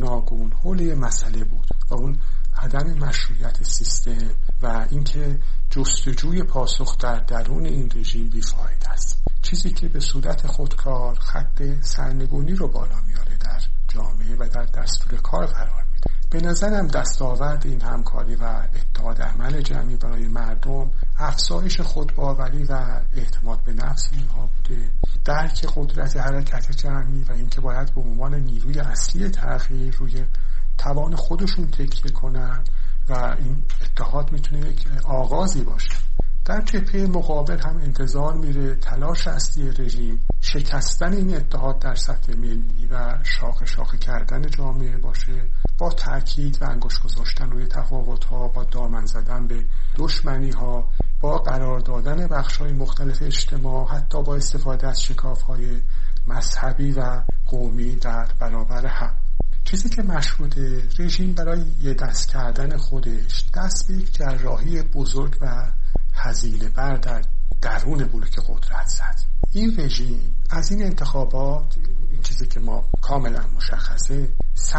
گوناگون حول مسئله بود و اون عدم مشروعیت سیستم و اینکه جستجوی پاسخ در درون این رژیم بیفاید است، چیزی که به صورت خودکار خط سرنگونی رو بالا میاره در جامعه و در دستور کار قرار میده. به نظرم دستاورد این همکاری و اتحاد عمل جمعی برای مردم افزایش خودباوری و اعتماد به نفس اینها بوده، درک قدرت حرکت جمعی و اینکه باید به عنوان نیروی اصلی تغییر روی توان خودشون تکیه کنن و این اتحاد میتونه یک آغازی باشه. در جبهه مقابل هم انتظار میره تلاش اصلی رژیم شکستن این اتحاد در سطح ملی و شاخه شاخه کردن جامعه باشه، با تاکید و انگشت گذاشتن روی تفاوت‌ها، با دامن زدن به دشمنی‌ها، با قرار دادن بخش‌های مختلف اجتماع، حتی با استفاده از شکاف‌های مذهبی و قومی در برابر هم. چیزی که مشهوده، رژیم برای یه دست کردن خودش دست به یک جراحی بزرگ و هزینه بر در درون بلوک قدرت زد. این رژیم از این انتخابات، این چیزی که ما کاملا مشخصه،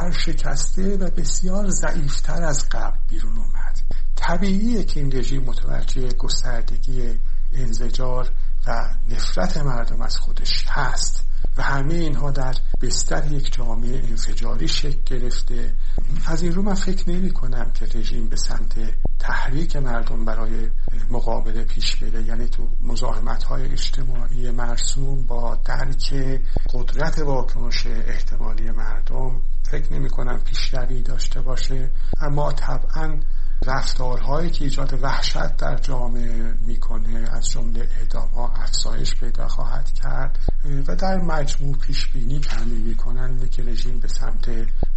سرشکسته و بسیار ضعیفتر از قبل بیرون اومد. طبیعیه که این رژیم متوجه گستردگی انزجار و نفرت مردم از خودش هست و همه اینها در بستر یک جامعه انفجاری شکل گرفته. از این رو من فکر نمی کنم که رژیم به سمت تحریک مردم برای مقابله پیش بره، یعنی تو مزاحمت‌های اجتماعی مرسوم با درک قدرت واکنش احتمالی مردم فکر نمی کنم پیشروی داشته باشه. اما طبعاً رفتارهایی که ایجاد وحشت در جامعه میکنه، از جمله اعدام‌ها، افزایش پیدا خواهد کرد و در مجموع پیش بینی میکنن که رژیم به سمت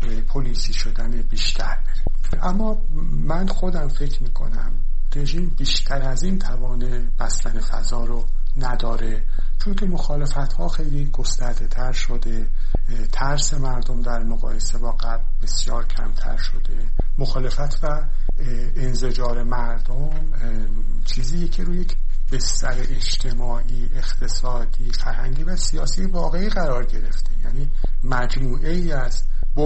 پلیسی شدن بیشتر بره. اما من خودم فکر میکنم رژیم بیشتر از این توان بستن فضا رو نداره، چون که مخالفت‌ها خیلی گسترده تر شده، ترس مردم در مقایسه با قبل بسیار کمتر شده. مخالفت و انزجار مردم چیزی که روی یک بستر اجتماعی، اقتصادی، فرهنگی و سیاسی واقعی قرار گرفته، یعنی مجموعه ای از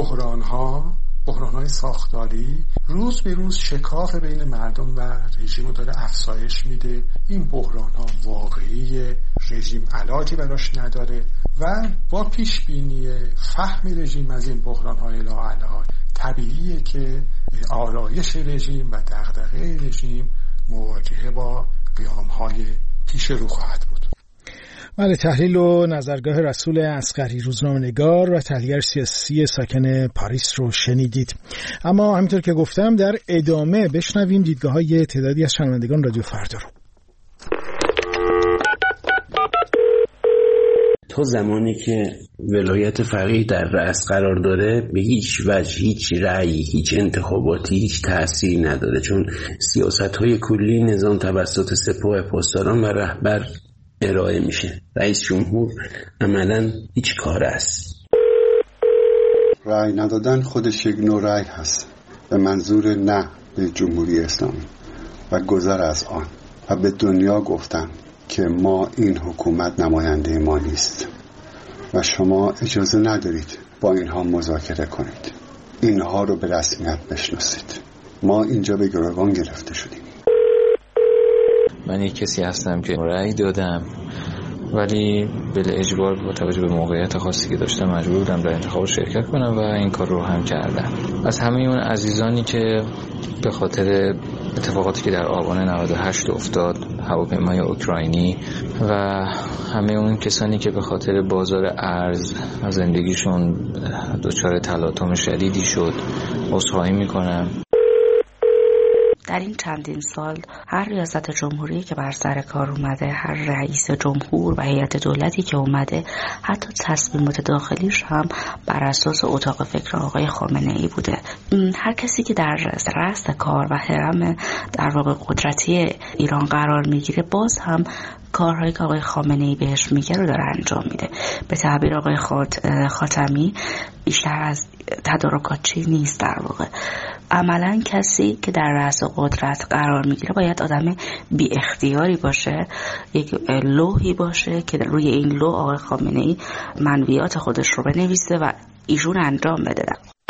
بحران‌های ساختاری روز به روز شکاف بین مردم و رژیم رو داره افزایش میده. این بحران‌ها واقعی، رژیم علاجی براش نداره و با پیشبینی فهم رژیم از این بحران‌های لاعلاج طبیعیه که آرایش رژیم و دغدغه رژیم مواجهه با قیام‌های پیش رو خواهد بود. بله، تحلیل و نظرگاه رسول اصغری، روزنامه‌نگار و تحلیلگر سیاسی ساکن پاریس رو شنیدید. اما همینطور که گفتم در ادامه بشنویم دیدگاه‌های تعدادی از شنوندگان رادیو فردا رو. تا زمانی که ولایت فقیه در رأس قرار داره به هیچ وجه، هیچ رأی، هیچ انتخاباتی، هیچ تأثیری نداره، چون سیاست‌های کلی نظام توسط سپاه پاسداران و رهبر ارائه میشه. رئیس جمهور عملاً هیچ کار است. رأی ندادن خودش یک نوع رأی هست به منظور نه به جمهوری اسلامی و گذر از آن و به دنیا گفتن که ما این حکومت نماینده ما نیست و شما اجازه ندارید با اینها مذاکره کنید، اینها رو به رسمیت بشناسید. ما اینجا به گروگان گرفته شدیم. من یک کسی هستم که رأی دادم ولی بالاجبار با توجه به موقعیت خاصی که داشتم مجبور بودم در انتخاب شرکت کنم و این کار رو هم کردم. از همه اون عزیزانی که به خاطر اتفاقاتی که در آبان 98 افتاد، هواپیمای اوکراینی و همه اون کسانی که به خاطر بازار ارز زندگیشون دچار تلاطم شدیدی شد، عذرخواهی میکنم. در این چندین سال هر ریاست جمهوری که بر سر کار اومده، هر رئیس جمهور و هیئت دولتی که اومده، حتی تصمیمات داخلیش هم بر اساس اتاق فکر آقای خامنه‌ای بوده. هر کسی که در رأس کار و هرم در واقع قدرتی ایران قرار میگیره، باز هم کارهایی که آقای خامنه‌ای بهش میگه رو داره انجام میده. به تعبیر آقای خاتمی بیشتر از تدارکاتچی نیست. در واقع عملا کسی که در رأس قدرت قرار میگیره باید آدم بی اختیاری باشه، یک لوحی باشه که روی این لوح آقای خامنه‌ای منویات خودش رو بنویسه و ایشون انجام بده.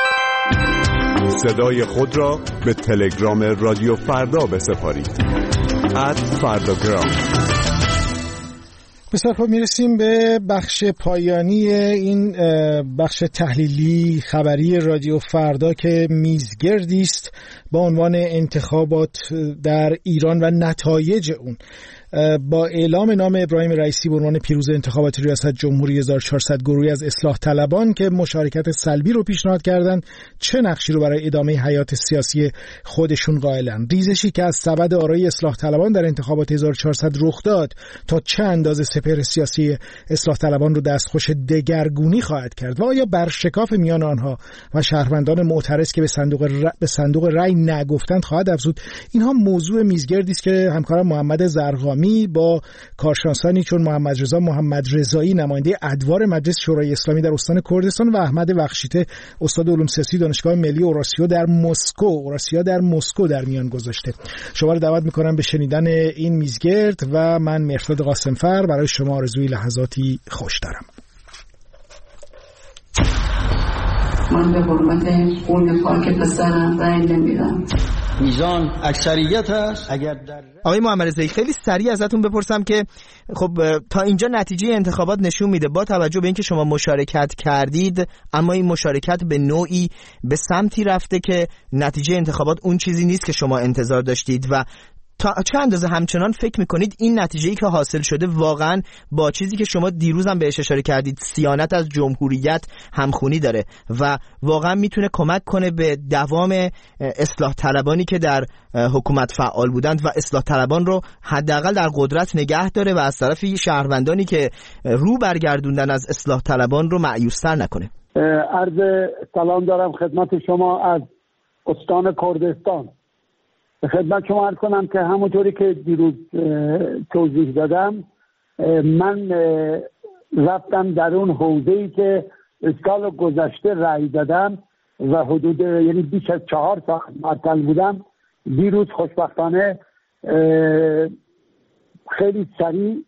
صدای خود را به تلگرام رادیو فردا بسپارید. @فرداگرام. بسیار خوب، میرسیم به بخش پایانی این بخش تحلیلی خبری رادیو فردا که میزگردی است با عنوان انتخابات در ایران و نتایج اون. با اعلام نام ابراهیم رئیسی به عنوان پیروز انتخابات ریاست جمهوری 1400 گروهی از اصلاح طلبان که مشارکت سلبی رو پیشنهاد کردند چه نقشی رو برای ادامه حیات سیاسی خودشون قائلن؟ ریزشی که از سبد آرای اصلاح طلبان در انتخابات 1400 رخ داد تا چه اندازه سپهر سیاسی اصلاح طلبان رو دستخوش دگرگونی خواهد کرد و آیا برشکاف میان آنها و شهروندان معترض که به صندوق رای نگفتند خواهد افزود؟ اینها موضوع میزگردی است که همکارم محمد زرقامی با کارشناسانی چون محمد رضا محمدرضایی نماینده ادوار مجلس شورای اسلامی در استان کردستان و احمد بخشیته استاد علوم سیاسی دانشگاه ملی اوراسیا در مسکو در میان گذاشته. شما رو دعوت میکنم به شنیدن این میزگرد و من مهرداد قاسمفر برای شما آرزوی لحظاتی خوش دارم. من به حرمت خون پاک پسرم رأی نمیدم. میزان اکثریت هست. اگر در آقای محمدرضایی خیلی سریع ازتون بپرسم که خب تا اینجا نتیجه انتخابات نشون میده با توجه به اینکه شما مشارکت کردید اما این مشارکت به نوعی به سمتی رفته که نتیجه انتخابات اون چیزی نیست که شما انتظار داشتید و تا چه اندازه همچنان فکر میکنید این نتیجه‌ای که حاصل شده واقعا با چیزی که شما دیروز هم بهش اشاره کردید صیانت از جمهوریت همخونی داره و واقعا میتونه کمک کنه به دوام اصلاح طلبانی که در حکومت فعال بودند و اصلاح طلبان رو حداقل در قدرت نگه داره و از طرفی شهروندانی که رو برگردوندن از اصلاح طلبان رو مایوس‌تر نکنه؟ عرض سلام دارم خدمت شما از استان کردستان. به خدمت شما عرض کنم که همونطوری که دیروز توضیح دادم من رفتم در اون حوزه‌ای که سال گذشته رأی دادم و حدود یعنی بیش از 4 ساعت معطل بودم. دیروز خوشبختانه خیلی سریع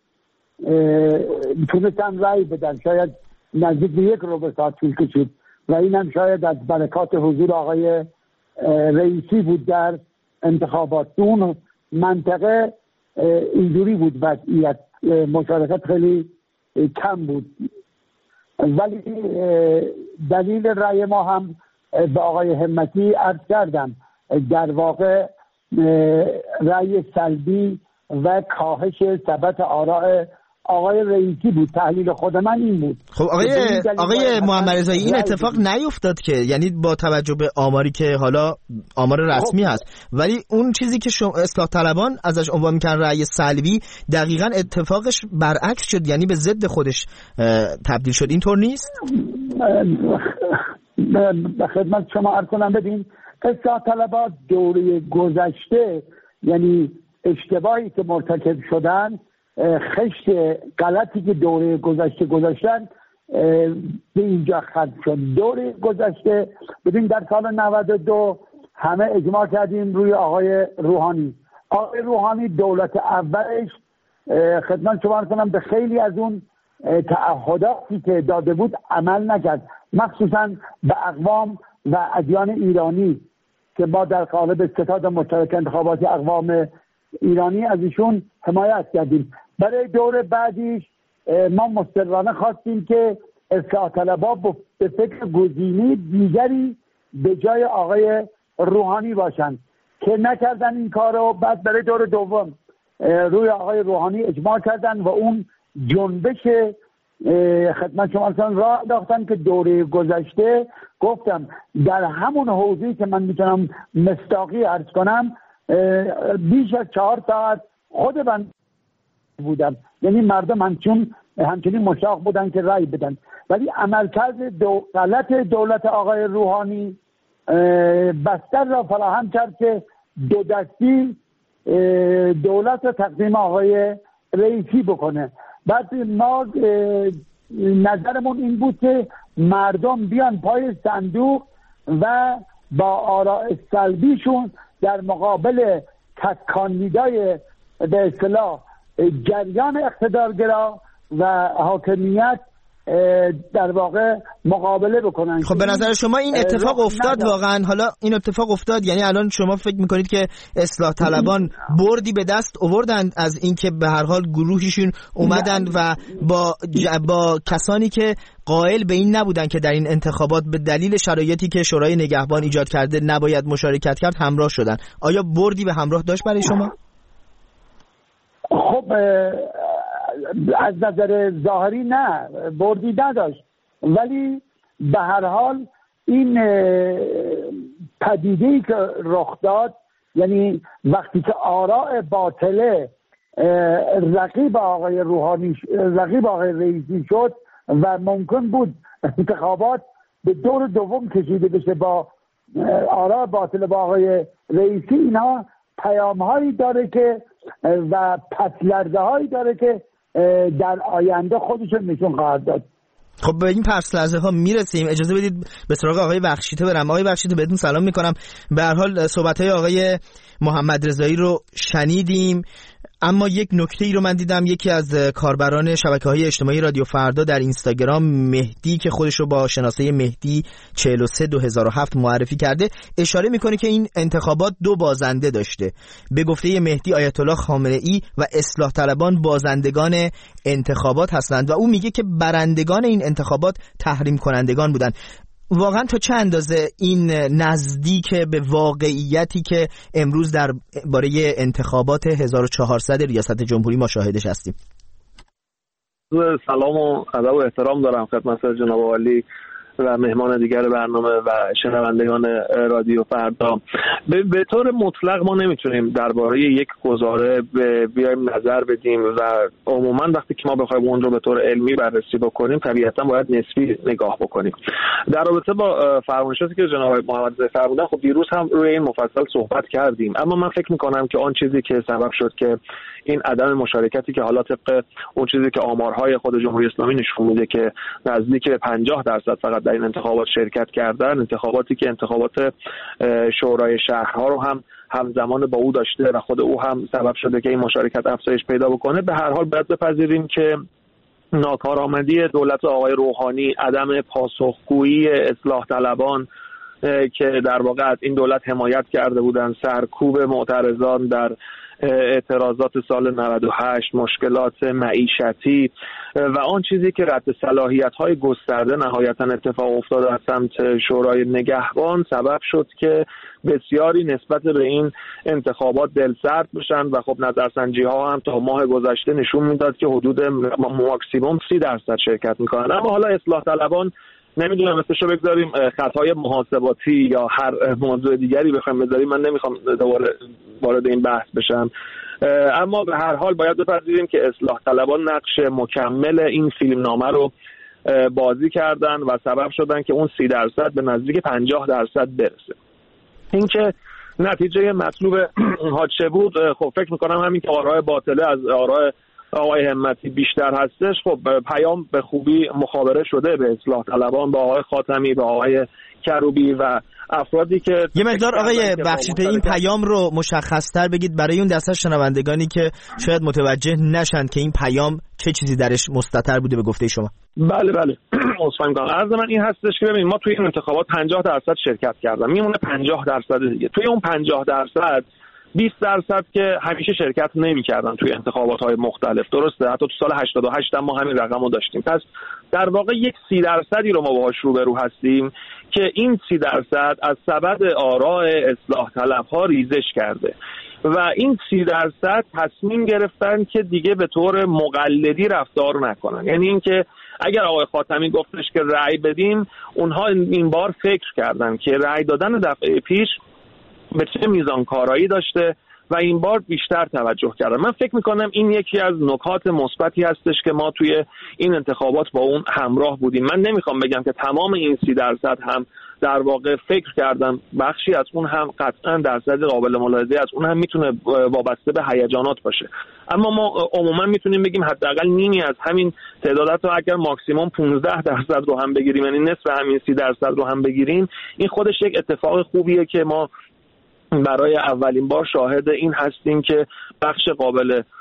تونستم رأی بدم، شاید نزدیک به 1 ربع ساعت طول کشید و اینم شاید از برکات حضور آقای رئیسی بود در انتخابات. اون منطقه اینجوری بود وضعیت مشارکت خیلی کم بود، ولی دلیل رأی ما هم به آقای همتی عرض کردم، در واقع رأی سلبی و کاهش ثبات آراء آقای رئیسی بود. تحلیل خود من این بود. خب آقای محمدرضایی این اتفاق نیفتاد که، یعنی با توجه به آماری که حالا آمار رسمی هست، ولی اون چیزی که اصلاح طلبان ازش عنوان میکنن رأی سلبی دقیقاً اتفاقش برعکس شد، یعنی به ضد خودش تبدیل شد. اینطور نیست؟ به خدمت شما عرض کنم ببین، اصلاح طلبان دوره گذشته یعنی اشتباهی که مرتکب شدن، خشت غلطی که دوره گذشته گذاشتن به اینجا ختم شد. دوره گذشته ببین در سال 92 همه اجماع کردیم روی آقای روحانی. آقای روحانی دولت اولش خدمت شما کنم به خیلی از اون تعهداتی که داده بود عمل نکرد، مخصوصا به اقوام و ادیان ایرانی که ما در قالب ستاد مشترک انتخابات اقوام ایرانی از ایشون حمایت کردیم. برای دور بعدیش ما مصرانه خواستیم که اصلاح طلبان به فکر گزینه دیگری به جای آقای روحانی باشن که نکردن این کارو. بعد برای دور دوم روی آقای روحانی اجماع کردن و اون جنبش خدمت شما راه انداختن که دوره گذشته گفتم در همون حوزه‌ای که من میتونم مصداقی عرض کنم بیش از 4 ساعت خود من بودم، یعنی مردم همچنین مشتاق بودن که رأی بدن، ولی عملکرد غلط دولت آقای روحانی بستر را فراهم کرد که 2 دستی دولت را تقدیم آقای رئیسی بکنه. بعد ما نظرمون این بود که مردم بیان پای صندوق و با آراء سلبیشون در مقابل کاندیدای به اصطلاح جریان اقتدارگرا و حاکمیت در واقع مقابله بکنن. خب به نظر شما این اتفاق افتاد واقعا؟ حالا این اتفاق افتاد، یعنی الان شما فکر میکنید که اصلاح طلبان بردی به دست آوردن از اینکه به هر حال گروهشون اومدن و با کسانی که قائل به این نبودن که در این انتخابات به دلیل شرایطی که شورای نگهبان ایجاد کرده نباید مشارکت کرد همراه شدن؟ آیا بردی به همراه داشت برای شما؟ خب از نظر ظاهری نه، بردی نداشت، ولی به هر حال این پدیده‌ای که رخ داد، یعنی وقتی که آراء باطله رقیب آقای روحانی، رقیب آقای رئیسی شد و ممکن بود انتخابات به دور دوم کشیده بشه با آراء باطله با آقای رئیسی، اینا پیام هایی داره که و پس‌لرزه هایی داره که در آینده خودشون نشون خواهد داد. خب به این پس‌لرزه ها میرسیم. اجازه بدید به سراغ آقای بخشیده برم. آقای بخشیده بهتون سلام میکنم. به هر حال صحبت های آقای محمد رضایی رو شنیدیم، اما یک نکته ای رو من دیدم، یکی از کاربران شبکه‌های اجتماعی رادیو فردا در اینستاگرام، مهدی که خودش رو با شناسه مهدی 43-2007 معرفی کرده، اشاره میکنه که این انتخابات 2 بازنده داشته. به گفته مهدی آیت الله خامنه‌ای و اصلاح طلبان بازندگان انتخابات هستند و او میگه که برندگان این انتخابات تحریم کنندگان بودند. واقعا تا چه اندازه این نزدیک به واقعیتی که امروز در باره انتخابات 1400 ریاست جمهوری ما شاهدش هستیم؟ سلام و ادب و احترام دارم خدمت جناب عالی و مهمان دیگر برنامه و شنوندگان رادیو فردا. به طور مطلق ما نمیتونیم درباره یک گزاره بیایم نظر بدیم و عموما وقتی که ما بخوایم اون رو به طور علمی بررسی بکنیم طبیعتا باید نسبی نگاه بکنیم. در رابطه با فرمایشاتی که جناب محمد رضایی فرمودن، خب دیروز هم روی این مفصل صحبت کردیم، اما من فکر میکنم که آن چیزی که سبب شد که این عدم مشارکتی که حالا طبق اون چیزی که آمارهای خود جمهوری اسلامی نشون میده که نزدیک به 50% فقط در این انتخابات شرکت کردن، انتخاباتی که انتخابات شورای شهرها رو هم همزمان با او داشته و خود او هم سبب شده که این مشارکت افزایش پیدا بکنه، به هر حال باید بپذیریم که ناکارآمدی دولت آقای روحانی، عدم پاسخگویی اصلاح طلبان که در واقع از این دولت حمایت کرده بودند، سرکوب معترضان در اعتراضات سال 98، مشکلات معیشتی و آن چیزی که رد صلاحیت‌های گسترده نهایتاً اتفاق افتاد از سمت شورای نگهبان سبب شد که بسیاری نسبت به این انتخابات دلسرد بشن و خب نظرسنجی‌ها هم تا ماه گذشته نشون میداد که حدود ماکسیموم 30% شرکت می‌کنند. اما حالا اصلاح طلبان نمیدونم مثلشو بگذاریم خطای محاسباتی یا هر موضوع دیگری بخوایم بذاریم، من نمیخوام دوباره وارد این بحث بشم، اما به هر حال باید بپذیریم که اصلاح طلبان نقش مکمل این فیلمنامه رو بازی کردن و سبب شدن که اون 30% به نزدیک 50% برسه. این که نتیجه مطلوب ها چه بود، خب فکر میکنم همین که آراء باطله از آراء آقای همتی بیشتر هستش، خب پیام به خوبی مخابره شده به اصلاح طلبان، با آقای خاتمی، با آقای کروبی و افرادی که یه مقدار آقای بخشیده این پیام رو مشخص‌تر بگید برای اون دسته شنوندگانی که شاید متوجه نشن که این پیام چه چیزی درش مستتر بوده به گفته شما. بله عذرخواهی می‌کنم. عرض من این هستش که ببینید ما توی این انتخابات 50% شرکت کردیم، میمونه 50% دیگه. توی اون 50% 20% که همیشه شرکت نمی‌کردن توی انتخابات‌های مختلف، درسته؟ حتی تو سال 88 هم ما همین رقم رو داشتیم. پس در واقع یک 30% رو ما باهاش روبرو هستیم که این 30% از سبد آراء اصلاح طلب‌ها ریزش کرده و این 30% تصمیم گرفتن که دیگه به طور مقلدی رفتار نکنن. یعنی اینکه اگر آقای خاتمی گفتش که رأی بدیم، اونها این بار فکر کردن که رأی دادن دفعه پیش به چه میزان کارایی داشته و این بار بیشتر توجه کردن. من فکر میکنم این یکی از نکات مثبتی هستش که ما توی این انتخابات با اون همراه بودیم. من نمیخوام بگم که تمام این 30% هم در واقع فکر کردن، بخشی از اون هم قطعا درصد قابل ملاحظه از اون هم میتونه وابسته به هیجانات باشه، اما ما عموما میتونیم بگیم حداقل نیمی از همین تعدادات رو اگر ماکسیموم 15% رو هم بگیریم، یعنی نصف همین 30% رو هم بگیریم، این خودش یک اتفاق خوبیه که ما برای اولین بار شاهد این هستیم که بخش قابل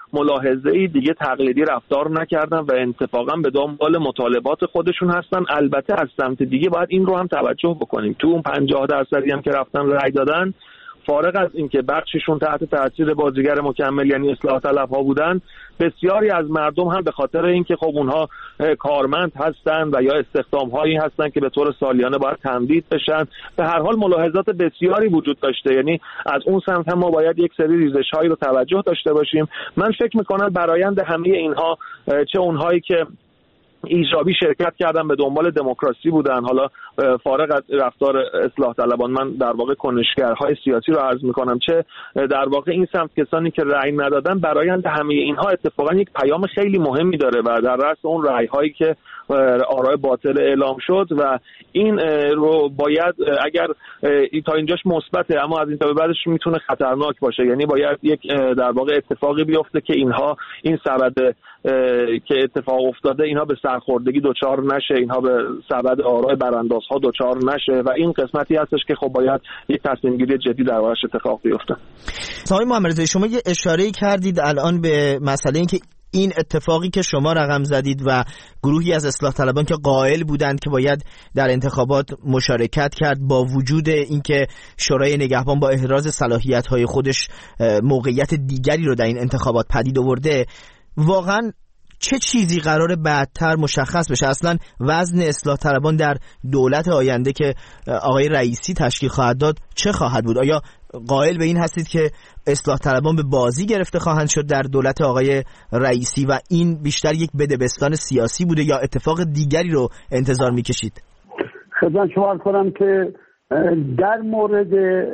ملاحظه‌ای دیگه تقلیدی رفتار نکردن و اتفاقا به دنبال مطالبات خودشون هستن. البته از سمت دیگه باید این رو هم توجه بکنیم، تو اون 50% هم که رفتن رأی دادن، فارغ از اینکه بخششون تحت تاثیر بازیگر مکمل یعنی اصلاح طلب‌ها بودن، بسیاری از مردم هم به خاطر اینکه خب اونها کارمند هستن و یا استخدام‌هایی هستن که به طور سالیانه باید تمدید بشن، به هر حال ملاحظات بسیاری وجود داشته. یعنی از اون سمت هم ما باید یک سری ریزش‌هایی رو توجه داشته باشیم. من فکر می‌کنم برآیند همه اینها، چه اونهایی که ایجابی شرکت کردن به دنبال دموکراسی بودن، حالا فارغ از رفتار اصلاح طلبان، من در واقع کنشگرهای سیاسی رو عرض میکنم، چه در واقع این سمت کسانی که رأی ندادن، برآیند همه اینها اتفاقا یک پیام خیلی مهمی داره و در رأس اون رأی‌هایی که آرای باطل اعلام شد و این رو باید اگر تا اینجاش مثبته اما از این تا به بعدش میتونه خطرناک باشه. یعنی باید یک در واقع اتفاقی بیفته که اینها این سبد که اتفاق افتاده اینها به سرخوردگی دوچار نشه، اینها به سبد آرای براندازها دوچار نشه و این قسمتی هستش که خب باید یک تصمیم گیری جدی در واقعش اتفاق بیفته. آقای محمدرضایی، شما یه اشاره‌ای کردید الان به مسئله اینکه این اتفاقی که شما رقم زدید و گروهی از اصلاح طلبان که قائل بودند که باید در انتخابات مشارکت کرد، با وجود اینکه شورای نگهبان با احراز صلاحیت‌های خودش موقعیت دیگری رو در این انتخابات پدید آورده، واقعاً چه چیزی قراره بعدتر مشخص بشه؟ اصلا وزن اصلاح طلبان در دولت آینده که آقای رئیسی تشکیل خواهد داد چه خواهد بود؟ آیا قائل به این هستید که اصلاح طلبان به بازی گرفته خواهند شد در دولت آقای رئیسی و این بیشتر یک بدبستان سیاسی بوده یا اتفاق دیگری رو انتظار میکشید؟ خدمت شما عرض کنم که در مورد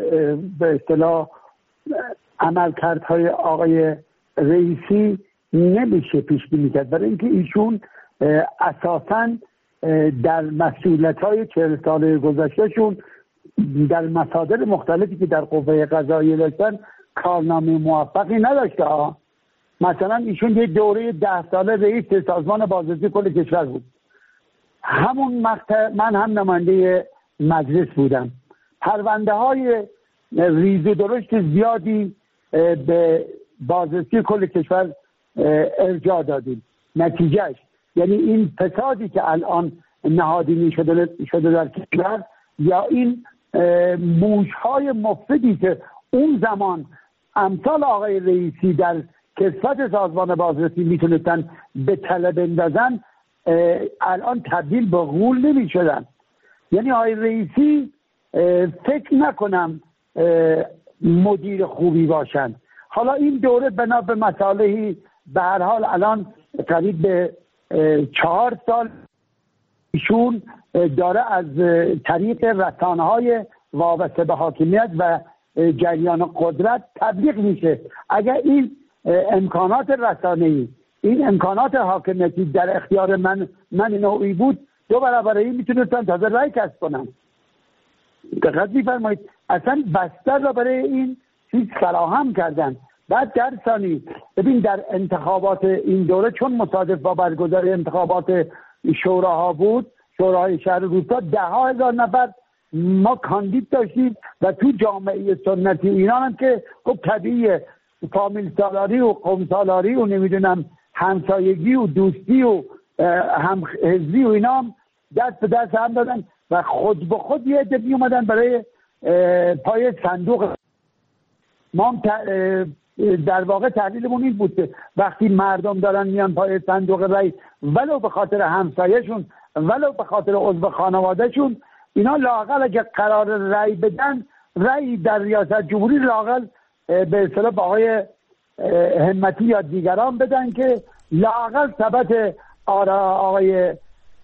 به اصطلاح عملکردهای آقای رئیسی نمیشه پیش بینی کرد، برای اینکه ایشون اساساً در مسئولیت‌های 40 ساله گذشتهشون در مصادر مختلفی که در قوه قضاییه داشتن کارنامه موفقی نداشته. مثلا ایشون یه دوره 10 ساله رئیس سازمان بازرسی کل کشور بود. همون مقطع من هم نماینده مجلس بودم. پرونده های ریز و درشت زیادی به بازرسی کل کشور ارجاع دادیم. نتیجهش یعنی این فسادی که الان نهادینی شده در کشور یا این موش‌های مفسدی که اون زمان امثال آقای رئیسی در کسوت سازمان بازرسی میتونستن به طلب بندازن، الان تبدیل به غول نمیشدن. یعنی آقای رئیسی فکر نکنم مدیر خوبی باشن. حالا این دوره بنا به مصالحی به هر حال الان قریب به 4 سال ایشون داره از طریق رسانه‌های وابسته به حاکمیت و جریان قدرت تبلیغ میشه. اگر این امکانات رسانه‌ای، این امکانات حاکمیتی در اختیار من نوعی بود، 2 برابر این میتونستن تازه رای کسب کنن. دقت می‌فرمایید اصلا بستر را برای این چیز فراهم کردن. بعد در ثانی ببین در انتخابات این دوره چون مصادف با برگزاری انتخابات شوراها بود، شورای شهر روستا، 10,000 نفر ما کاندید داشتیم و تو جامعه سنتی ایران هم که خب طبیعیه فامیل سالاری و قوم سالاری و نمیدونم همسایگی و دوستی و هم حزبی و اینا هم دست به دست هم دادن و خود به خود یه عده می اومدن برای پای صندوق. ما هم در واقع تحلیلمون این بود که وقتی مردم دارن میان پای صندوق رای، ولو به خاطر همسایه‌شون ولو به خاطر عضو خانواده‌شون، اینا لااقل اگه قرار رای بدن، رای در ریاست جمهوری لااقل به اصطلاح با آقای همتی یا دیگران بدن که لااقل ثبت آقای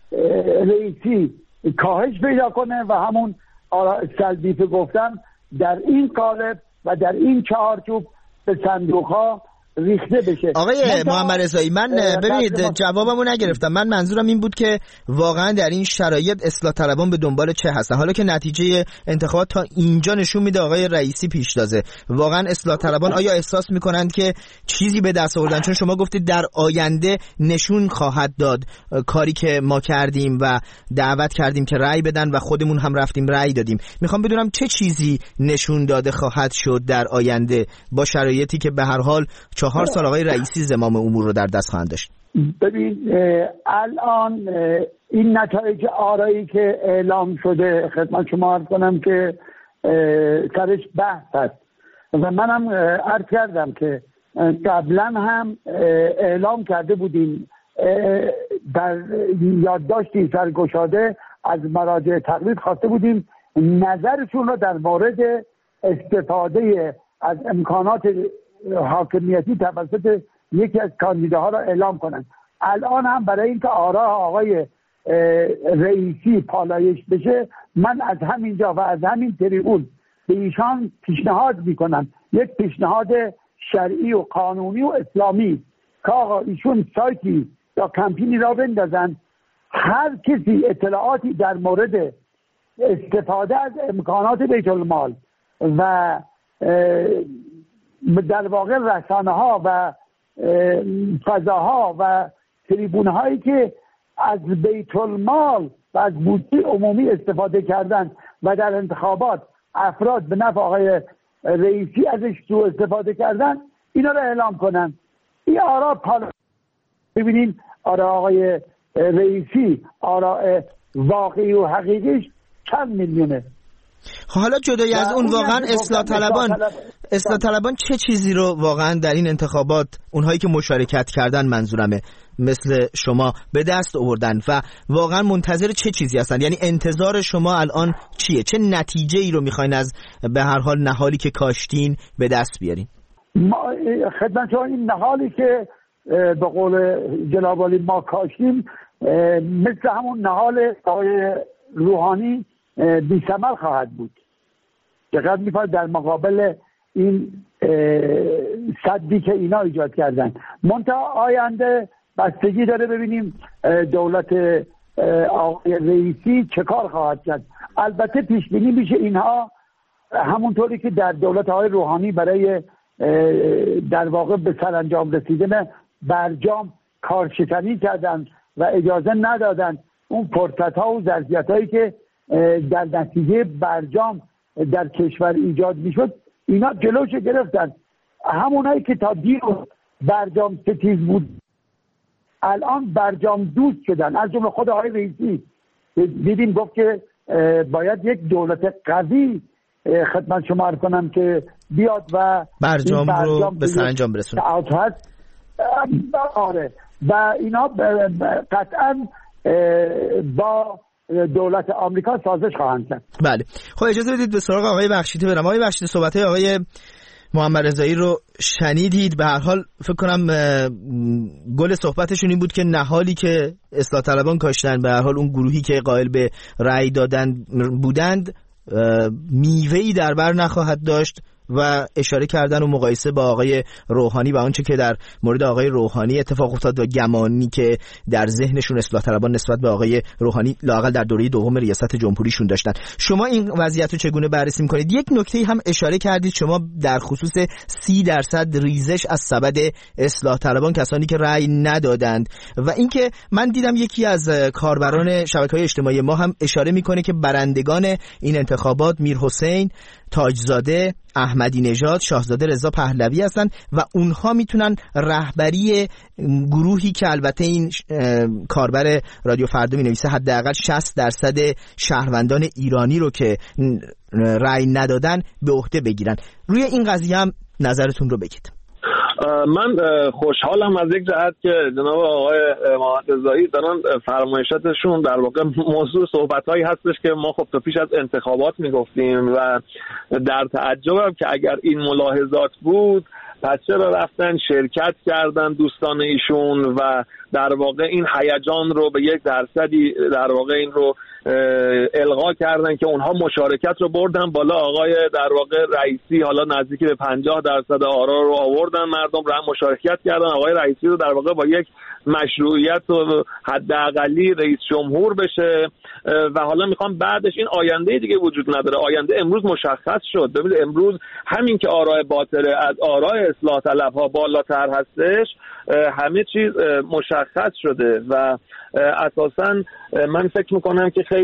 رئیسی کاهش پیدا کنه و همون سلبی که گفتم در این قالب و در این چارچوب به صندوق‌ها ریخته بشه. آقای محمدرضایی، من ببینید جوابمو نگرفتم. من منظورم این بود که واقعا در این شرایط اصلاح طلبان به دنبال چه هستن؟ حالا که نتیجه انتخابات تا اینجا نشون میده آقای رئیسی پیشتازه، واقعا اصلاح طلبان آیا احساس میکنند که چیزی به دست آوردن؟ چون شما گفتید در آینده نشون خواهد داد کاری که ما کردیم و دعوت کردیم که رأی بدن و خودمون هم رفتیم رأی دادیم. میخوام بدونم چه چیزی نشون داده خواهد شد در آینده با شرایطی که به هر حال 4 4 سال آقای رئیسی زمام امور رو در دست خواهند داشت؟ ببین الان این نتایج آرایی که اعلام شده خدمت شما عرض کنم که سرش بحث هست و منم عرض کردم که قبلا هم اعلام کرده بودیم در یادداشتی سرگشاده از مراجع تقلید خواسته بودیم نظرشون رو در مورد استفاده از امکانات حاکمیتی توسط یکی از کاندیداها را اعلام کنند. الان هم برای اینکه آرا آقای رئیسی پالایش بشه من از همینجا و از همین تریبون به ایشان پیشنهاد میکنم، یک پیشنهاد شرعی و قانونی و اسلامی که آقا ایشون سایتی یا کمپینی را بندازن، هر کسی اطلاعاتی در مورد استفاده از امکانات بیت المال و در واقع رسانه ها و فضاها و تریبون هایی که از بیت المال و از بودجه عمومی استفاده کردن و در انتخابات افراد به نفع آقای رئیسی ازش سوء استفاده کردن اینا رو اعلام کنن. این آرا ببینین آرا آقای رئیسی آرا واقعی و حقیقیش چند میلیونه. حالا جدای از اون واقعا اصلاح طلبان چه چیزی رو واقعا در این انتخابات اونهایی که مشارکت کردن منظورمه مثل شما به دست آوردن و واقعا منتظر چه چیزی هستن؟ یعنی انتظار شما الان چیه؟ چه نتیجه ای رو میخواین از به هر حال نهالی که کاشتین به دست بیارین؟ خدمت شما این نهالی که به قول جناب عالی ما کاشتیم مثل همون نهال آقای روحانی بی ثمر خواهد بود. دقیق می‌فرمایید در مقابل این صدی که اینا ایجاد کردن. منتها آینده بستگی داره ببینیم دولت آقای رئیسی چه کار خواهد کرد. البته پیش بینی میشه اینها همونطوری که در دولت آقای روحانی برای در واقع به سرانجام رسیدن برجام کارشکنی کردن و اجازه ندادن اون فرصت‌ها و ظرفیت‌هایی که در نتیجه برجام در کشور ایجاد میشد اینا جلوش گرفتن. همونایی که تا دیر برجام ستیز بود الان برجام دوست شدن، از جمله خود آقای رئیسی دیدیم گفت که باید یک دولت قوی خدمت شما عرض کنم که بیاد و برجام رو به سرانجام برسونه. آره و اینا قطعا با دولت آمریکا سازش خواهند کرد. بله خب اجازه بدید به سراغ آقای بخشیده برم. آقای بخشیده صحبت‌های آقای محمد رضایی رو شنیدید. به هر حال فکر کنم گل صحبتشون این بود که نهالی که اصلاح طلبان کاشتن، به هر حال اون گروهی که قائل به رأی دادن بودند، میوه‌ای در بر نخواهد داشت و اشاره کردن و مقایسه با آقای روحانی و آنچه که در مورد آقای روحانی اتفاق افتاد و گمانی که در ذهنشون اصلاح طلبان نسبت به آقای روحانی لااقل در دوره دوم ریاست جمهوریشون داشتن. شما این وضعیت رو چگونه بررسی می‌کنید؟ یک نکته هم اشاره کردید شما در خصوص 30% ریزش از سبد اصلاح طلبان، کسانی که رأی ندادند، و اینکه من دیدم یکی از کاربران شبکه‌های اجتماعی ما هم اشاره می‌کنه که برندگان این انتخابات میرحسین تاجزاده، احمدی نژاد، شاهزاده رضا پهلوی هستن و اونها میتونن رهبری گروهی که البته این کاربر رادیو فردا مینویسه حداقل 60% شهروندان ایرانی رو که رأی ندادن به عهده بگیرن. روی این قضیه هم نظرتون رو بگید. من خوشحالم از یک جهت که جناب آقای محمد رضایی دارن فرمایشاتشون در واقع موضوع صحبت‌هایی هستش که ما خب تا پیش از انتخابات میگفتیم و در تعجبم که اگر این ملاحظات بود پس چرا رفتن شرکت کردن دوستان ایشون و در واقع این هیجان رو به 1% در واقع این رو الغا کردن که اونها مشارکت رو بردن بالا. آقای در واقع رئیسی حالا نزدیک به 50% آرا رو آوردن، مردم رو هم مشارکت کردن. آقای رئیسی رو در واقع با یک مشروعیت و حداقلی رئیس جمهور بشه و حالا میخوام بعدش این آینده دیگه وجود نداره. آینده امروز مشخص شد. ببینید امروز همین که آراء باطله از آراء اصلاح طلبها بالاتر هستش، همه چیز مشخص شده و اساساً من فکر میکنم که خیلی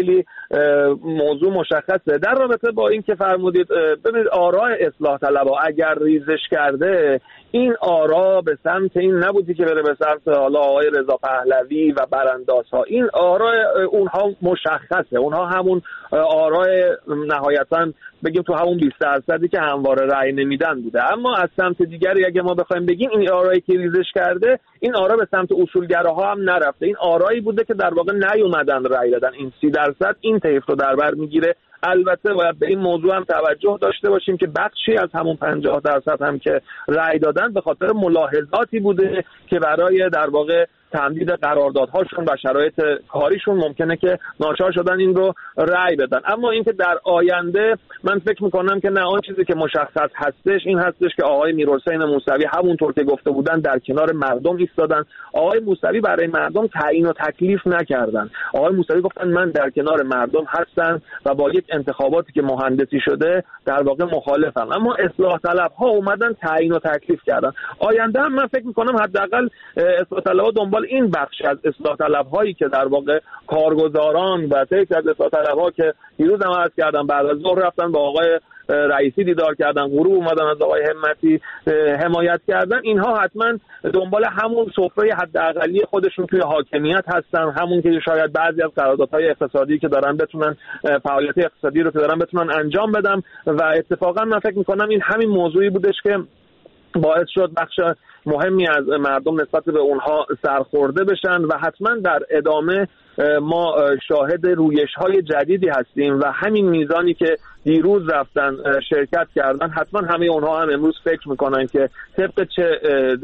موضوع مشخصه. در رابطه با این که فرمودید ببینید آراء اصلاح طلبها اگر ریزش کرده، این آرا به سمت این نبودی که بره به سمت حالا آقای رضا پهلوی و براندازها. این آرا اونها مشخصه، اونها همون آرا نهایتاً بگیم تو همون 20% که همواره رأی نمیدن بوده. اما از سمت دیگری اگه ما بخوایم بگیم این آرایی که ریزش کرده، این آرا به سمت اصولگراها هم نرفته، این آرایی بوده که در واقع نیومدن رأی دادن. این 30% این طیف رو در بر میگیره. البته باید به این موضوع هم توجه داشته باشیم که بخشی از همون 50% هم که رأی دادن به خاطر ملاحظاتی بوده که برای در واقع تمدید قراردادهاشون و شرایط کاریشون ممکنه که ناچار شدن این رو رأی بدن. اما اینکه در آینده من فکر میکنم که نه، آن چیزی که مشخص هستش این هستش که آقای میرحسین موسوی همونطور که گفته بودن در کنار مردم ایستادن. آقای موسوی برای مردم تعیین و تکلیف نکردن. آقای موسوی گفتن من در کنار مردم هستم و با یک انتخاباتی که مهندسی شده در واقع مخالفم. اما اصلاح طلبها اومدن تعیین و تکلیف کردن. آینده هم من فکر میکنم حداقل اصلاح طلبها دنبال این بخش از اصلاح طلب‌هایی که در واقع کارگزاران و تک از اصلاح طلب‌ها که دیروز هم عرض کردم بعد از ظهر رفتن با آقای رئیسی دیدار کردن، غروب اومدن از آقای همتی حمایت کردن، اینها حتما دنبال همون سفره حداقلی خودشون توی حاکمیت هستن، همون که شاید بعضی از قراردادهای اقتصادی که دارن بتونن فعالیت اقتصادی رو که دارن بتونن انجام بدن. و اتفاقا من فکر می‌کنم این همین موضوعی بودش که باعث شد بخش مهمی از مردم نسبت به اونها سرخورده بشن و حتما در ادامه ما شاهد رویش‌های جدیدی هستیم و همین میزانی که دیروز رفتن شرکت کردن حتما همه اونها هم امروز فکر میکنن که طبق چه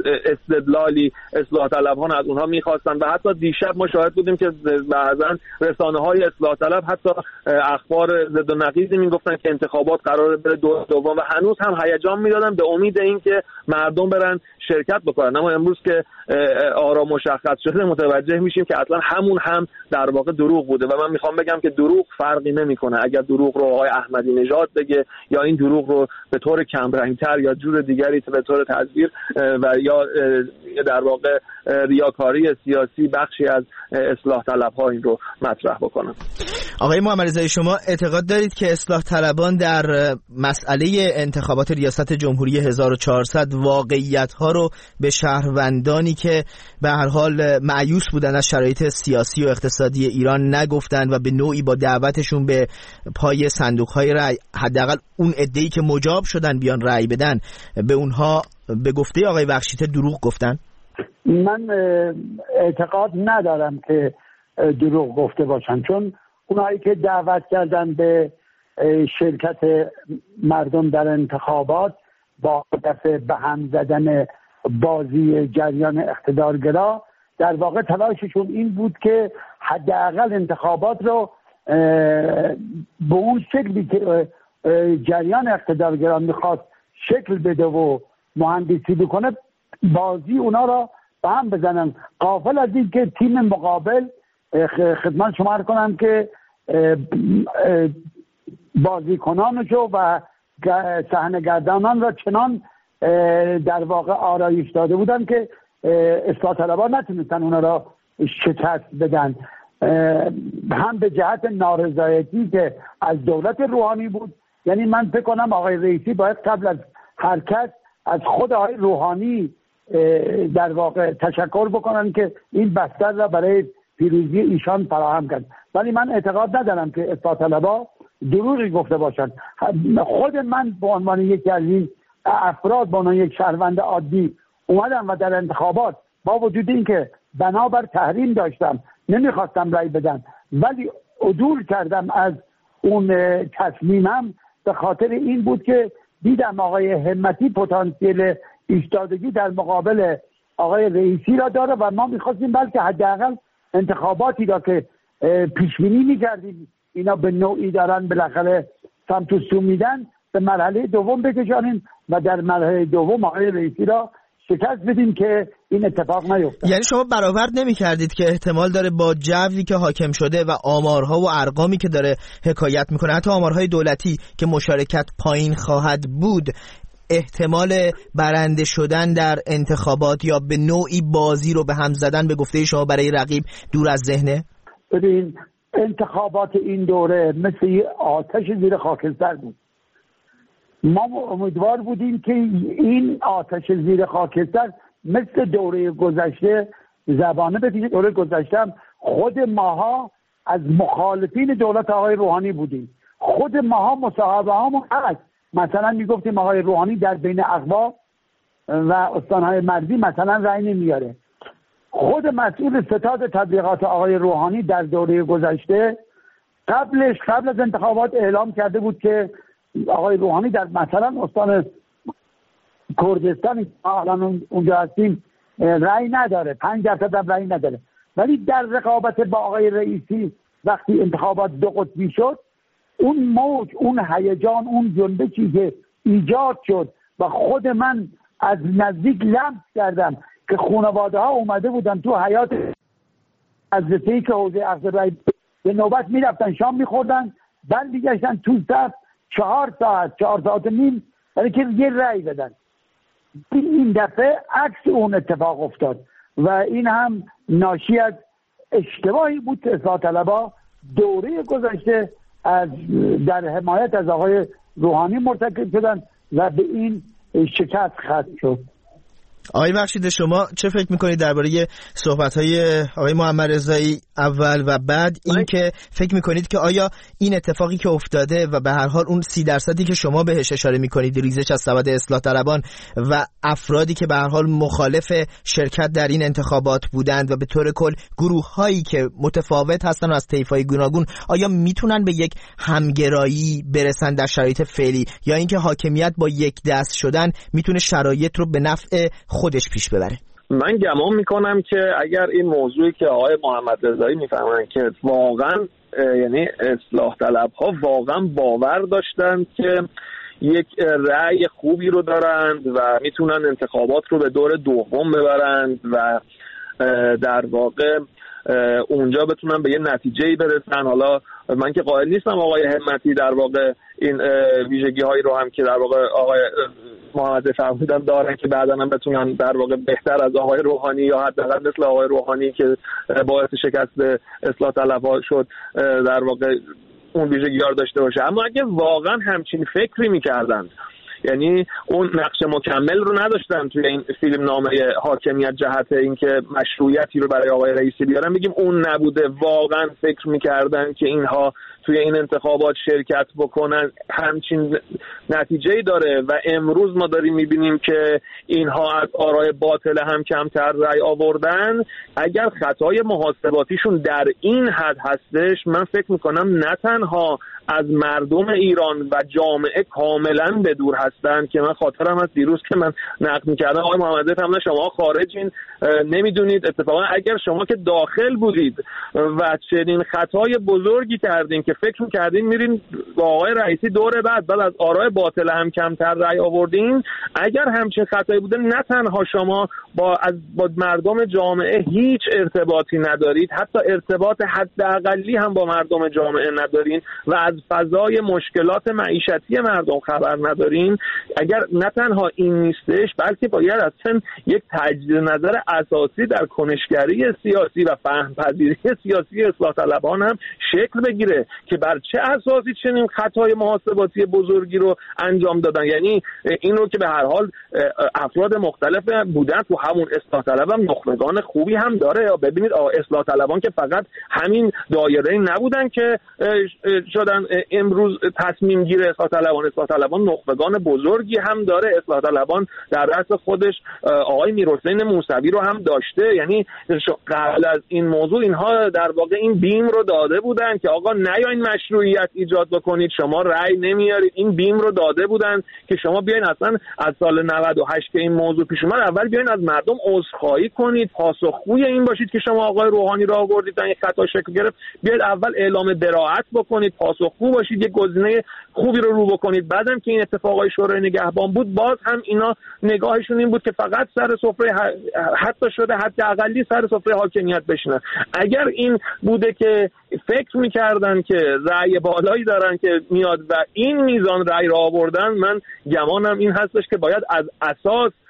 استدلالی اصلاح طلب‌ها از اونها میخواستن. و حتی دیشب ما شاهد بودیم که بعضن رسانه‌های اصلاح طلب حتی اخبار ضد و نقیضی میگفتن که انتخابات قراره بره دوم و هنوز هم هیجان میدادن به امید اینکه مردم برن شرکت بکنن. اما امروز که آرا مشخص شده متوجه میشیم که اصلا همون هم در واقع دروغ بوده. و من میخوام بگم که دروغ فرقی نمیکنه اگر دروغ رو آقای احمدی نژاد بگه یا این دروغ رو به طور کمرنگتر یا جور دیگری به طور تزویر و یا در واقع ریاکاری سیاسی بخشی از اصلاح طلب‌ها این رو مطرح بکنن. آقای محمدرضایی، شما اعتقاد دارید که اصلاح طلبان در مسئله انتخابات ریاست جمهوری 1400 واقعیت‌ها رو به شهروندانی که به هر حال مایوس بودن از شرایط سیاسی و اقتصادی ایران نگفتند و به نوعی با دعوتشون به پای صندوق‌های رأی حداقل اون عده‌ای که مجاب شدن بیان رأی بدن به اونها به گفته آقای بخشیده دروغ گفتن؟ من اعتقاد ندارم که دروغ گفته باشن، چون اونایی که دعوت کردن به شرکت مردم در انتخابات با هدف به هم زدن بازی جریان اقتدارگرا در واقع تلاششون این بود که حداقل انتخابات رو به اون شکلی که جریان اقتدارگرا میخواست شکل بده و مهندسی بکنه بازی اونا را به هم بزنن، غافل از این که تیم مقابل خدمت شما عرض کنم که بازیکنانشو و صحنه‌گردانان را چنان در واقع آرایش داده بودن که اصلاح طلبان نتونستن اونا را شکست بدن. هم به جهت نارضایتی که از دولت روحانی بود، یعنی من فکر کنم آقای رئیسی باید قبل از هر کس از خود آقای روحانی در واقع تشکر بکنن که این بستر را برای پیروزی ایشان فراهم کرد. ولی من اعتقاد ندارم که اصلاح طلبها دروغی گفته باشند. خود من به عنوان یکی از این افراد، به عنوان یک شهروند عادی اومدم و در انتخابات با وجود اینکه بنابر تحریم داشتم نمیخواستم رأی بدم ولی عدول کردم از اون تصمیمم به خاطر این بود که دیدم آقای همتی پتانسیل ایستادگی در مقابل آقای رئیسی را داره و ما میخواستیم بلکه حداقل انتخاباتی را که پیش بینی می‌کردیم اینا به نوعی دارن بالاخره سمت و سو میدن به مرحله دوم بکشانیم و در مرحله دوم آقای رئیسی را شکست بدیم که این اتفاق نیفته. یعنی شما برآورد نمی‌کردید که احتمال داره با جوی که حاکم شده و آمارها و ارقامی که داره حکایت میکنه، حتی آمارهای دولتی که مشارکت پایین خواهد بود، احتمال برنده شدن در انتخابات یا به نوعی بازی رو به هم زدن به گفته شما برای رقیب دور از ذهنه؟ ببین انتخابات این دوره مثل یه آتش زیر خاکستر بود. ما امیدوار بودیم که این آتش زیر خاکستر مثل دوره گذشته زبانه بپیچه. دوره گذشته هم خود ماها از مخالفین دولت آقای روحانی بودیم. خود ماها مصاحبه هامون هست، مثلا میگفتیم آقای روحانی در بین اقوا و استانهای مرزی مثلا رأی نمیاره. خود مسئول ستاد تبلیغات آقای روحانی در دوره گذشته قبل از انتخابات اعلام کرده بود که آقای روحانی در مثلا استان کردستان الان اونجا هستیم رأی نداره، 5% هم رأی نداره، ولی در رقابت با آقای رئیسی وقتی انتخابات دو قطبی شد، اون موج، اون هیجان، اون جنبشی که ایجاد شد و خود من از نزدیک لمس کردم که خانواده ها اومده بودن تو حیات مدرسه‌ای که حوزه اخذ رأی به نوبت میرفتن شام میخوردن، بعد میگشتن تو صف 4 ساعت و نیم برای که یه رأی بدن. این دفعه عکس اون اتفاق افتاد و این هم ناشی از اشتباهی بود که اصلاح طلبها دوره گذشته در حمایت از آقای روحانی مرتکب شدن و به این شکست ختم شد. آقای بخشیده، شما چه فکر میکنید درباره صحبت‌های آقای محمد رضایی اول و بعد این که فکر میکنید که آیا این اتفاقی که افتاده و به هر حال اون 30% که شما بهش اشاره میکنید ریزش از سبد اصلاح طلبان و افرادی که به هر حال مخالف شرکت در این انتخابات بودند و به طور کل گروه‌هایی که متفاوت هستن و از طیف‌های گوناگون، آیا میتونن به یک همگرایی برسن در شرایط فعلی، یا اینکه حاکمیت با یک دست شدن میتونه شرایط رو به نفع خودش پیش ببره؟ من گمان میکنم که اگر این موضوعی که آقای محمد رضایی میفهمن که واقعا یعنی اصلاح طلب ها واقعا باور داشتن که یک رأی خوبی رو دارند و میتونن انتخابات رو به دور دوم ببرند و در واقع اونجا بتونن به یه نتیجه‌ای برسن. حالا من که قائل نیستم آقای همتی در واقع این ویژگی‌هایی رو هم که در واقع آقای محمد فرمودن دارن که بعداً هم بتونن در واقع بهتر از آقای روحانی یا حداقل مثل آقای روحانی که باعث شکست اصلاح طلب‌ها شد در واقع اون ویژگی‌ها رو داشته باشه. اما اگه واقعا همچین فکری می‌کردن، یعنی اون نقش مکمل رو نداشتن توی این فیلم نامه حاکمیت جهت اینکه مشروعیتی رو برای آقای رئیسی بیارن، بگیم اون نبوده، واقعا فکر میکردن که اینها توی این انتخابات شرکت بکنن همچین نتیجه‌ای داره و امروز ما داریم میبینیم که اینها از آرای باطل هم کمتر رأی آوردن. اگر خطای محاسباتیشون در این حد هستش، من فکر میکنم نه تنها از مردم ایران و جامعه کاملا به دور هستن که من خاطرم از دیروز که من نقد میکردم آقای محمد فرمودن شما خارجین نمیدونید، اتفاقا اگر شما که داخل بودید و چنین خطای بزرگی کردین که فکر میکردین میرین با آقای رئیسی دور بعد از آرای باطل هم کمتر رأی آوردین، اگر همچین خطایی بوده نه تنها شما با مردم جامعه هیچ ارتباطی ندارید، حتی ارتباط حداقلی هم با مردم جامعه ندارین و از فضای مشکلات معیشتی مردم خبر ندارین. اگر نه تنها این نیستش، بلکه باید اصلا یک تجدید نظر اساسی در کنشگری سیاسی و فهم‌پذیری سیاسی اصلاح طلبان هم شکل بگیره که بر چه اساسی چنین خطای محاسباتی بزرگی رو انجام دادن. یعنی این رو که به هر حال افراد مختلف بودن تو همون اصلاح طلب هم نخبگان خوبی هم داره. یا ببینید اصلاح طلبان که فقط همین دایره نبودن که شدن امروز تصمیم گیر اصلاح طلبان نخبگان بزرگی هم داره. اصلاح طلبان در رأس خودش آقای میرحسین موسوی رو هم داشته. یعنی قبل از این موضوع اینها در واقع این بیم رو داده بودن که آقا نیاین مشروعیت ایجاد بکنید، شما رأی نمیارید. این بیم رو داده بودن که شما بیاین اصلا از سال 98 که این موضوع پیش اومد اول بیاین از مردم عذرخواهی کنید، پاسخگوی این باشید که شما آقای روحانی را آوردید این خطا شکل گرفت، بیاید اول اعلام براءت بکنید، پاسخگو باشید، یک گزینه خوبی رو بکنید. بعدم که این اتفاقای شورای نگهبان بود، باز هم اینا نگاهشون این بود که فقط سر سفره حتی شده حداقلی سر سفره حاکمیت بشینن. اگر این بوده که فکر میکردن که رأی بالایی دارن که میاد و این میزان رأی را آوردن، من گمانم این هستش که باید از اساس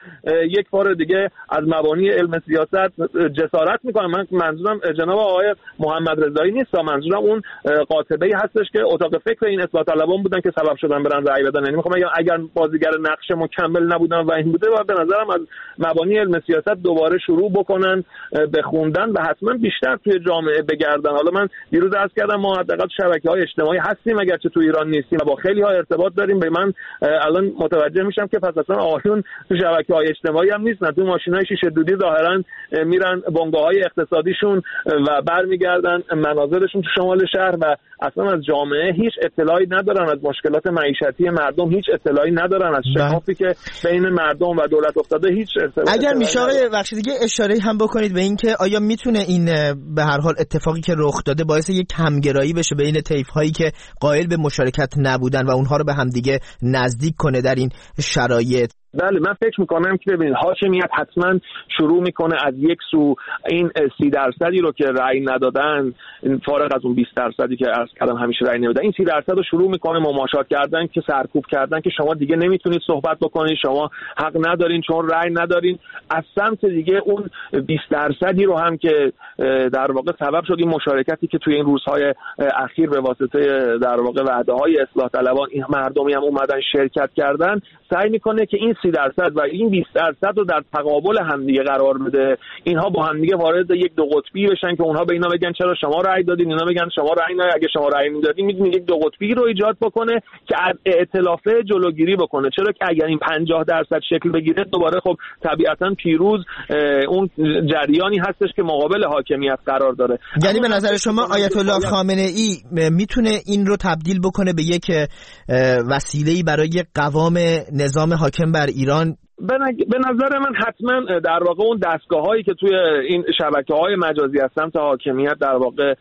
یک بار دیگه از مبانی علم سیاست جسارت میکنم. من منظورم جناب آقای محمد رضایی نیست، منظورم اون قاطبه‌ای هستش که اتاق فکر این اصلاح طلبان بودن که سبب شدن برن رأی بدن. یعنی میخوام اگر بازیگر نقش مکمل نبودن و این بوده، و به نظرم از مبانی علم سیاست دوباره شروع بکنن به خوندن و حتما بیشتر توی جامعه بگردن. حالا من دیروز عرض کردم ما حداقل شبکه‌های اجتماعی هستیم، اگرچه تو ایران نیستیم و با خیلی ها ارتباط داریم. به من الان متوجه میشم که پس اصلا آقایون تو شبکه‌های اجتماعی هم نیستن، تو ماشین‌های شیشه دودی ظاهرا میرن بنگاه‌های اقتصادیشون و برمیگردن منازلشون تو شمال شهر و اصلا از جامعه هیچ اطلاعی ندارن، از مشکلات معیشتی مردم هیچ اطلاعی ندارن، از شکافی که بین مردم و دولت افتاده هیچ اطلاعی. اگر میشه آقای بخشی دیگه اشاره هم بکنید به این که آیا میتونه این به هر حال اتفاقی که رخ داده باعث یک کمگرایی بشه بین طیف‌هایی که قائل به مشارکت نبودن و اونها رو به هم دیگه نزدیک کنه در این شرایط؟ بله، من فکر میکنم که ببینید حاکمیت حتما شروع میکنه از یک سو این 30% رو که رأی ندادن، فارغ از اون 20% که عرض کردم همیشه رأی نمیدن، این 30% رو شروع میکنه مماشات کردن که سرکوب کردن که شما دیگه نمیتونید صحبت بکنید، شما حق ندارین چون رأی ندارین. از سمت دیگه اون 20% رو هم که در واقع سبب شد این مشارکتی که توی این روزهای اخیر به واسطه در واقع وعده‌های اصلاح طلبان این مردمی هم اومدن شرکت کردن، سعی میکنه که این 30% و این 20% رو در تقابل همدیگه قرار بده. اینها با همدیگه وارد یک دو قطبی بشن که اونها به اینا بگن چرا شما رأی دادین، اینا بگن شما رأی ندادین، اگه شما رأی میدادین میتونه یک دو قطبی رو ایجاد بکنه که از ائتلافه جلوگیری بکنه. چرا که اگر این 50% شکل بگیره دوباره خب طبیعتا پیروز اون جریانی هستش که مقابل حاکمیت قرار داره. یعنی به نظر شما آیت الله خامنه ای میتونه این رو تبدیل بکنه به یک وسیله‌ای برای قوام نظام حاکم بر ایران؟ به نظر من حتما در واقع اون دستگاه‌هایی که توی این شبکه‌های مجازی از سمت حاکمیت در واقع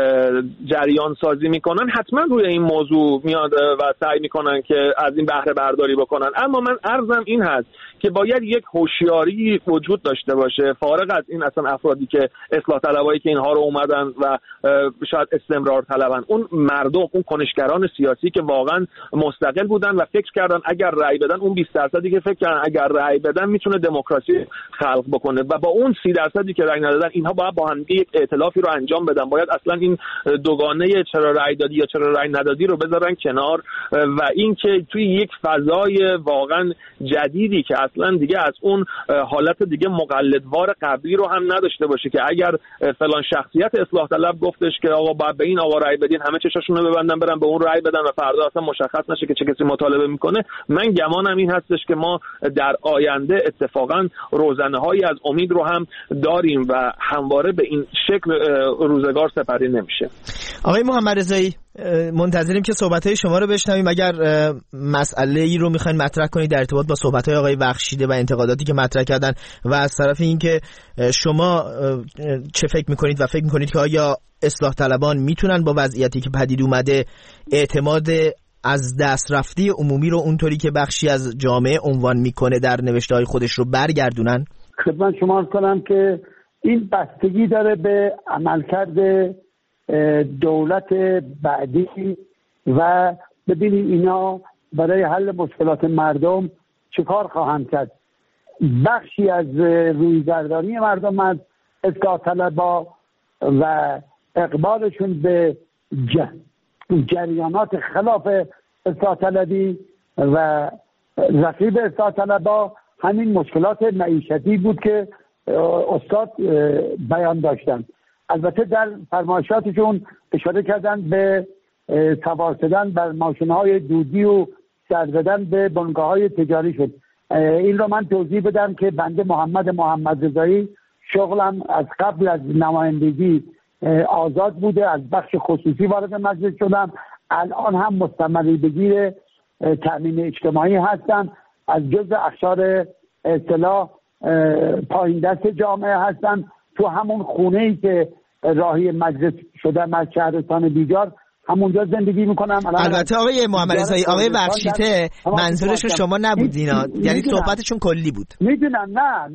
جریان سازی میکنن حتما روی این موضوع میاد و سعی میکنن که از این بهره برداری بکنن. اما من عرضم این هست که باید یک هوشیاری وجود داشته باشه، فارغ از این اصلا افرادی که اصلاح طلبایی که اینها رو اومدن و شاید استمرار طلبن، اون مردم، اون کنشگران سیاسی که واقعا مستقل بودن و فکر کردن اگر رأی بدن، اون 20% که فکر کردن اگر رأی بدن میتونه دموکراسی خلق بکنه و با اون 30% که رأی ندادن، اینها باید با هم یک ائتلافی رو انجام بدن. باید اصلا این دوگانه چرا رأی دادی یا چرا رأی ندادی رو بذارن کنار و اینکه توی یک فضای واقعا جدیدی که اصلا دیگه از اون حالت دیگه مقلدوار قبلی رو هم نداشته باشه که اگر فلان شخصیت اصلاح طلب گفتش که آقا باید به این آقا رأی بدین، همه چشاشون رو ببندن برن به اون رأی بدن و فردا اصلا مشخص نشه که چه کسی مطالبه میکنه. من گمانم این هستش که ما در آینده اتفاقا روزنه‌هایی از امید رو هم داریم و همواره به این شکل روزگار سپری نمیشه. آقای محمد رضایی، منتظریم که صحبت‌های شما رو بشنویم. اگر مسئله‌ای رو می‌خواید مطرح کنید در ارتباط با صحبت‌های آقای بخشیده و انتقاداتی که مطرح کردن و از طرف اینکه شما چه فکر می‌کنید و فکر می‌کنید که آیا اصلاح طلبان میتونن با وضعیتی که پدید اومده اعتماد از دست رفته عمومی رو اونطوری که بخشی از جامعه عنوان میکنه در نوشته‌های خودش رو برگردونن؟ خدمت شما عرض کنم که این بستگی داره به عملکرد دولت بعدی و ببینیم اینا برای حل مشکلات مردم چه کار خواهند کرد. بخشی از رویگردانی مردم از اصلاح طلبها و اقبالشون به جریانات خلاف اصلاح طلبی و رقیب اصلاح طلبها همین مشکلات معیشتی بود که استاد بیان داشتن. البته در فرمایشاتشون اشاره کردن به سوار شدن بر ماشین‌های دودی و سر زدن به بنگاه‌های تجاری شد. این رو من توضیح بدم که بنده محمد رضایی شغلم از قبل از نمایندگی آزاد بوده، از بخش خصوصی وارد مجلس شدم، الان هم مستمری بگیر تامین اجتماعی هستم، از جزء اقشار اصطلاح پایین دست جامعه هستم. تو همون خونه‌ای که راهی مجلس شدم از شهرستان بیجار همونجا زندگی میکنم. البته آقای محمد رضایی، آقای بخشیده منظورشون شما نبودین، یعنی صحبتشون کلی بود. میدونم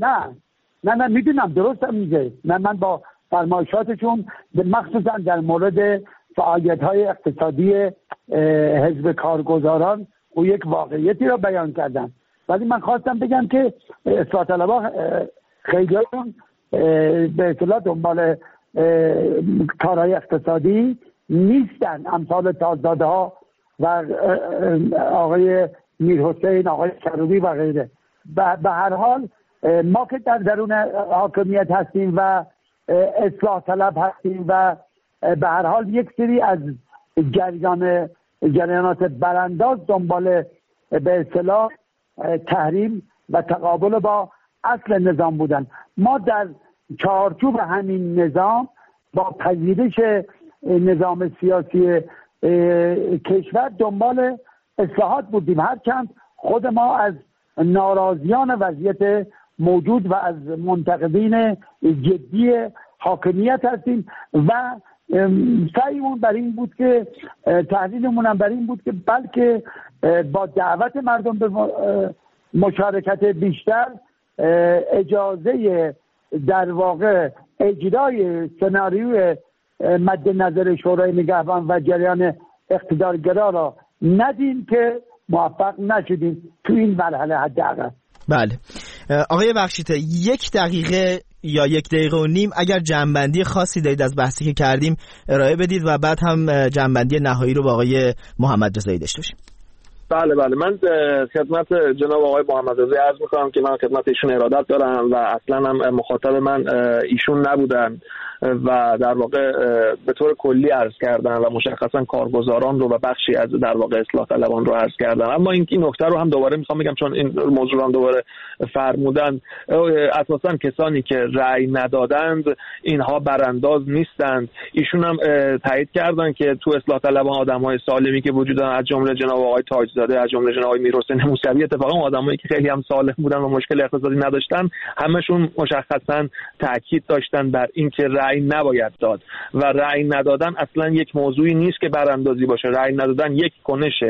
نه میدونم، درستم میگه. من با فرمایشاتشون مخصوصا در مورد فعالیت‌های اقتصادی حزب کارگزاران و یک واقعیتی را بیان کردن ولی من خواستم بگم که اصلاح طلبها خیلیشون به اصطلاح دنبال کارهای اقتصادی نیستن، امثال تازداده ها و آقای میرحسین، آقای کروبی و غیره. به هر حال ما که در درون حاکمیت هستیم و اصلاح طلب هستیم و به هر حال یک سری از جریانات برانداز دنبال به اصطلاح تحریم و تقابل با اصل نظام بودن. ما در چارچوب همین نظام با پذیرش نظام سیاسی کشور دنبال اصلاحات بودیم، هرچند خود ما از ناراضیان وضعیت موجود و از منتقدین جدی حاکمیت هستیم و سعیمون بر این بود که تحلیلمون هم بر این بود که بلکه با دعوت مردم به مشارکت بیشتر اجازه در واقع اجرای سناریوی مد نظر شورای نگهبان و جریان اقتدارگرا را ندیم که موفق نشدیم تو این مرحله حداقل. بله آقای بخشیده، 1 دقیقه یا 1 دقیقه و نیم اگر جنبندی خاصی دارید از بحثی که کردیم ارائه بدید و بعد هم جنبندی نهایی رو با آقای محمد رضایی داشته باشیم. بله من خدمت جناب آقای محمد رضایی عرض می‌کنم که من خدمت ایشون ارادت دارم و اصلا هم مخاطب من ایشون نبودن و در واقع به طور کلی عرض کردن و مشخصا کارگزاران رو و بخشی از در واقع اصلاح طلبان رو عرض کردن. اما این نکته رو هم دوباره میخوام بگم چون این موضوع رو دوباره فرمودن، اساسا کسانی که رأی ندادند اینها برانداز نیستند. ایشون هم تایید کردن که تو اصلاح طلبان آدم‌های سالمی که وجود دارن، از جمله جناب آقای تاجزاده، از جمله جناب آقای میرحسین موسوی، اتفاقا آدمایی که خیلی هم سالم بودن و مشکل اقتصادی نداشتن، همشون مشخصا تاکید داشتن بر اینکه رأی نباید داد و رأی ندادن اصلا یک موضوعی نیست که براندازی باشه. رأی ندادن یک کنش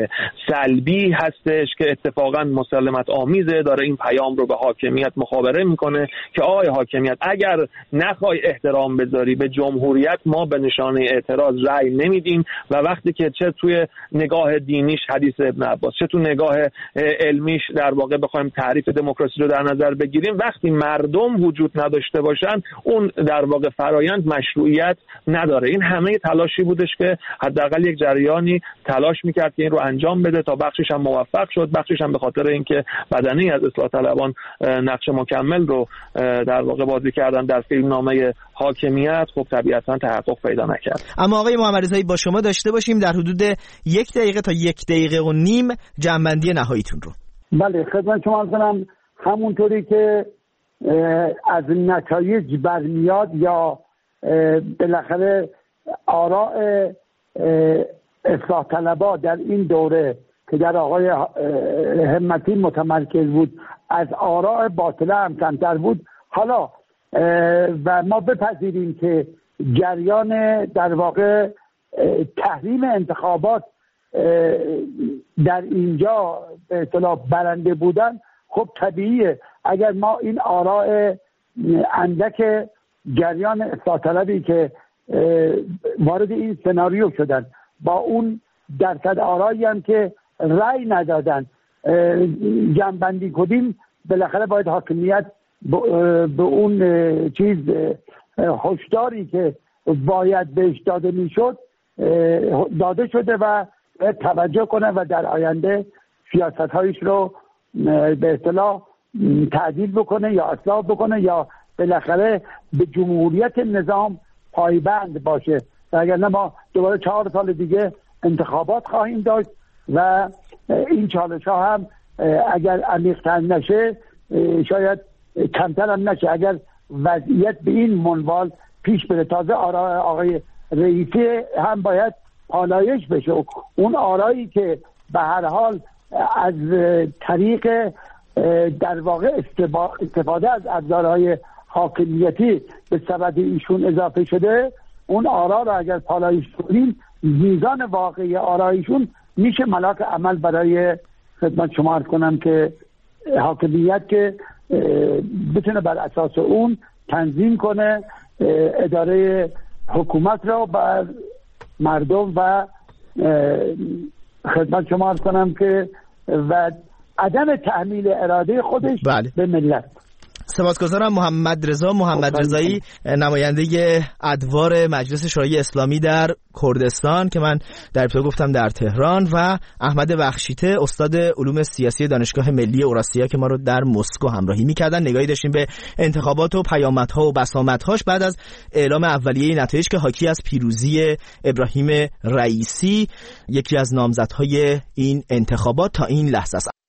سلبی هستش که اتفاقا مسالمت آمیزه، داره این پیام رو به حاکمیت مخابره میکنه که آقای حاکمیت اگر نخوای احترام بذاری به جمهوریت، ما به نشانه اعتراض رأی نمیدیم و وقتی که چه توی نگاه دینیش حدیث ابن عباس، چه تو نگاه علمیش در واقع بخوایم تعریف دموکراسی رو در نظر بگیریم، وقتی مردم وجود نداشته باشن اون در واقع فرایند مشروعیت نداره. این همه تلاشی بودش که حداقل یک جریانی تلاش میکرد که این رو انجام بده، تا بخشش هم موفق شد، بخشش هم به خاطر اینکه بدنی از اصلاح طلبان نقش مکمل رو در واقع بازی کردن در فیلمنامه حاکمیت، خب طبیعتا تحقق پیدا نکرد. اما آقای محمد رضایی با شما داشته باشیم در حدود 1 دقیقه تا 1 دقیقه و نیم جنبندی نهاییتون رو. بله خدمت شما کنم، همونطوری که از نتایج برمیاد یا بالاخره آراء اصلاح طلبها در این دوره که در آقای همتی متمرکز بود از آراء باطله هم کمتر بود. حالا و ما بپذیریم که جریان در واقع تحریم انتخابات در اینجا به اصطلاح برنده بودن، خب طبیعیه اگر ما این آراء اندک جریان اصلاح طلبی که وارد این سناریو شدن با اون درصد آرایی هم که رأی ندادن جمع‌بندی کنیم، بالاخره باید حاکمیت به اون چیز هشداری که باید بهش داده میشد داده شده و توجه کنه و در آینده سیاست‌هایش رو به اصطلاح تعدیل بکنه یا اصلاح بکنه یا بالاخره به جمهوریت نظام پایبند باشه. وگرنه ما دوباره 4 سال دیگه انتخابات خواهیم داشت و این چالش‌ها هم اگر عمیق‌تر نشه شاید کمتر هم نشه. اگر وضعیت به این منوال پیش بره، تازه آراء آقای رئیسی هم باید پالایش بشه. اون آرایی که به هر حال از طریق در واقع استفاده از ابزارهای حاکمیتی به سبب ایشون اضافه شده، اون آرا رو اگر پالایش کنیم میزان واقعی آرایشون میشه ملاک عمل برای خدمت شما عرض کنم که حاکمیت که بتونه بر اساس اون تنظیم کنه اداره حکومت رو بر مردم و خدمت شما عرض کنم که و عدم تحمیل اراده خودش به ملت. سپاسگزارم. محمد رضایی، نماینده ادوار مجلس شورای اسلامی در کردستان که من در ابتدا گفتم در تهران، و احمد بخشیته، استاد علوم سیاسی دانشگاه ملی اوراسیا که ما رو در مسکو همراهی می‌کردن. نگاهی داشتیم به انتخابات و پیامدها و بسامدهاش بعد از اعلام اولیه نتایج که حاکی از پیروزی ابراهیم رئیسی، یکی از نامزدهای این انتخابات تا این لحظه است.